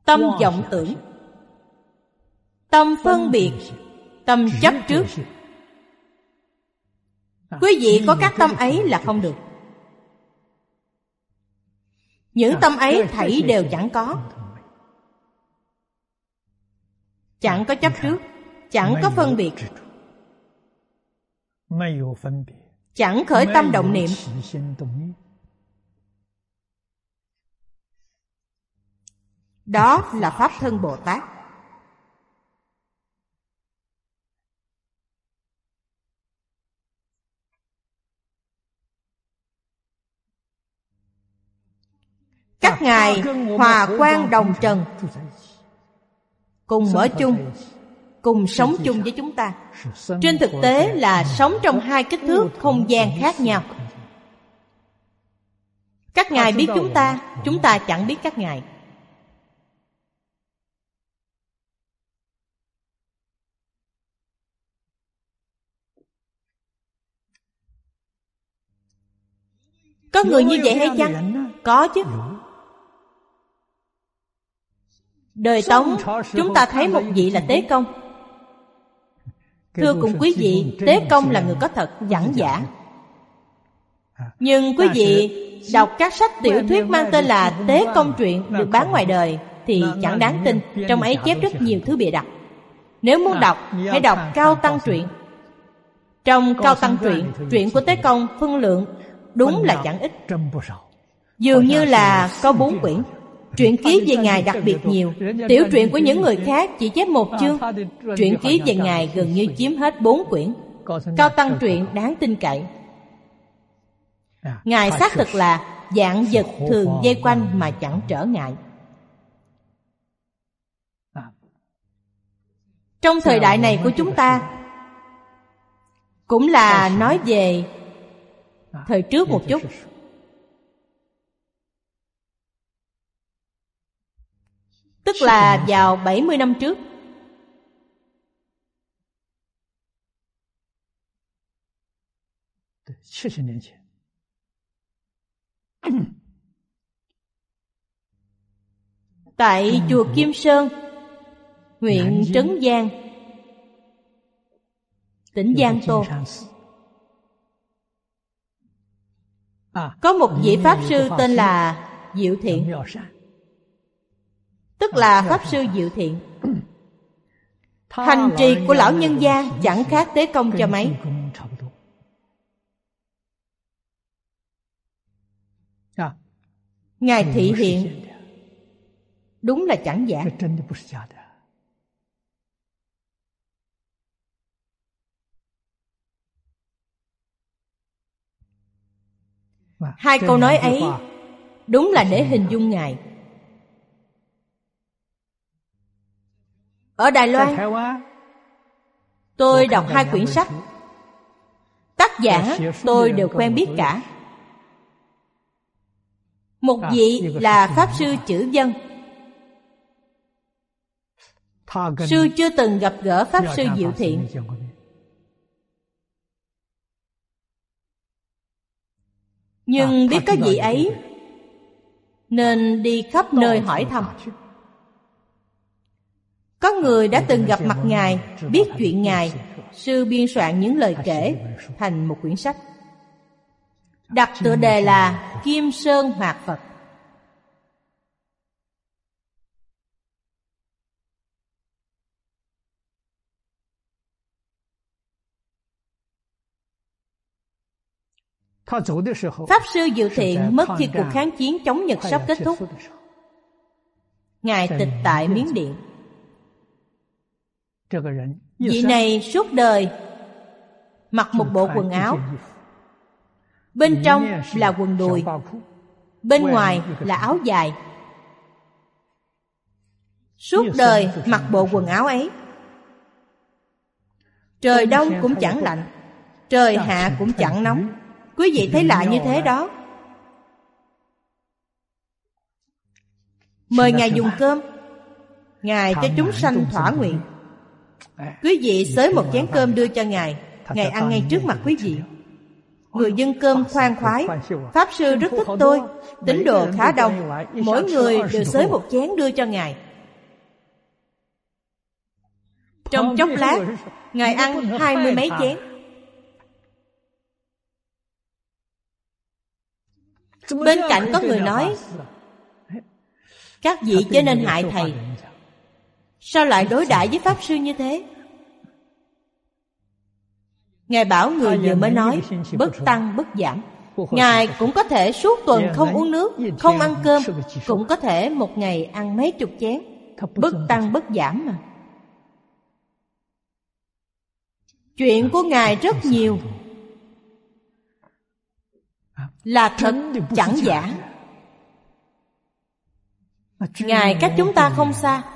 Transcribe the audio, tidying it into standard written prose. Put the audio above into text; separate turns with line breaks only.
tâm vọng tưởng, tâm phân biệt, tâm chấp trước. Quý vị có các tâm ấy là không được. Những tâm ấy thảy đều chẳng có. Chẳng có chấp trước, chẳng có phân biệt, chẳng khởi tâm động niệm. Đó là Pháp Thân Bồ Tát. Các ngài hòa quang đồng trần, cùng ở chung, cùng sống chung với chúng ta. Trên thực tế là sống trong hai kích thước không gian khác nhau. Các ngài biết chúng ta chẳng biết các ngài. Có người như vậy hay chăng? Có chứ. Đời Tống chúng ta thấy một vị là Tế Công. Thưa cùng quý vị, Tế Công là người có thật, chẳng giả. Nhưng quý vị đọc các sách tiểu thuyết mang tên là Tế Công truyện được bán ngoài đời thì chẳng đáng tin. Trong ấy chép rất nhiều thứ bịa đặt. Nếu muốn đọc, hãy đọc Cao Tăng truyện. Trong Cao Tăng truyện, truyện của Tế Công phân lượng đúng là chẳng ít. Dường như là có 4 quyển. Truyện ký về Ngài đặc biệt nhiều. Tiểu truyện của những người khác chỉ chép 1 chương. Truyện ký về Ngài gần như chiếm hết 4 quyển. Cao Tăng truyện đáng tin cậy. Ngài xác thực là vạn vật thường vây quanh mà chẳng trở ngại. Trong thời đại này của chúng ta, cũng là nói về thời trước một chút. Tức là vào 70 năm trước. Tại chùa Kim Sơn, huyện Trấn Giang, tỉnh Giang Tô, có một vị Pháp Sư tên là Diệu Thiện. Tức là Pháp Sư Diệu Thiện. Hành trì của lão nhân gia chẳng khác Tế Công cho mấy. Ngài thị hiện đúng là chẳng giả. Hai câu nói ấy đúng là để hình dung Ngài. Ở Đài Loan, tôi đọc 2 quyển sách. Tác giả tôi đều quen biết cả. Một vị là Pháp Sư Chữ Dân. Sư chưa từng gặp gỡ Pháp Sư Diệu Thiện. Nhưng biết có vị ấy nên đi khắp nơi hỏi thăm. Có người đã từng gặp mặt Ngài, biết chuyện Ngài. Sư biên soạn những lời kể thành một quyển sách, đặt tựa đề là Kim Sơn Hoạt Phật. Pháp Sư Diệu Thiện mất khi cuộc kháng chiến chống Nhật sắp kết thúc. Ngài tịch tại Miến Điện. Vị này suốt đời mặc một bộ quần áo, bên trong là quần đùi, bên ngoài là áo dài. Suốt đời mặc bộ quần áo ấy. Trời đông cũng chẳng lạnh, trời hạ cũng chẳng nóng. Quý vị thấy lạ như thế đó. Mời Ngài dùng cơm, Ngài cho chúng sanh thỏa nguyện. Quý vị xới một chén cơm đưa cho Ngài, Ngài ăn ngay trước mặt quý vị. Người dân cơm khoan khoái. Pháp Sư rất thích tôi. Tín đồ khá đông, mỗi người đều xới một chén đưa cho Ngài. Trong chốc lát Ngài ăn 20 mấy chén. Bên cạnh có người nói: các vị chớ nên hại thầy. Sao lại đối đãi với Pháp Sư như thế? Ngài bảo người vừa mới nói bất tăng bất giảm. Ngài cũng có thể suốt tuần không uống nước, không ăn cơm, cũng có thể một ngày ăn mấy chục chén. Bất tăng bất giảm mà. Chuyện của Ngài rất nhiều, là thật chẳng giả. Ngài cách chúng ta không xa.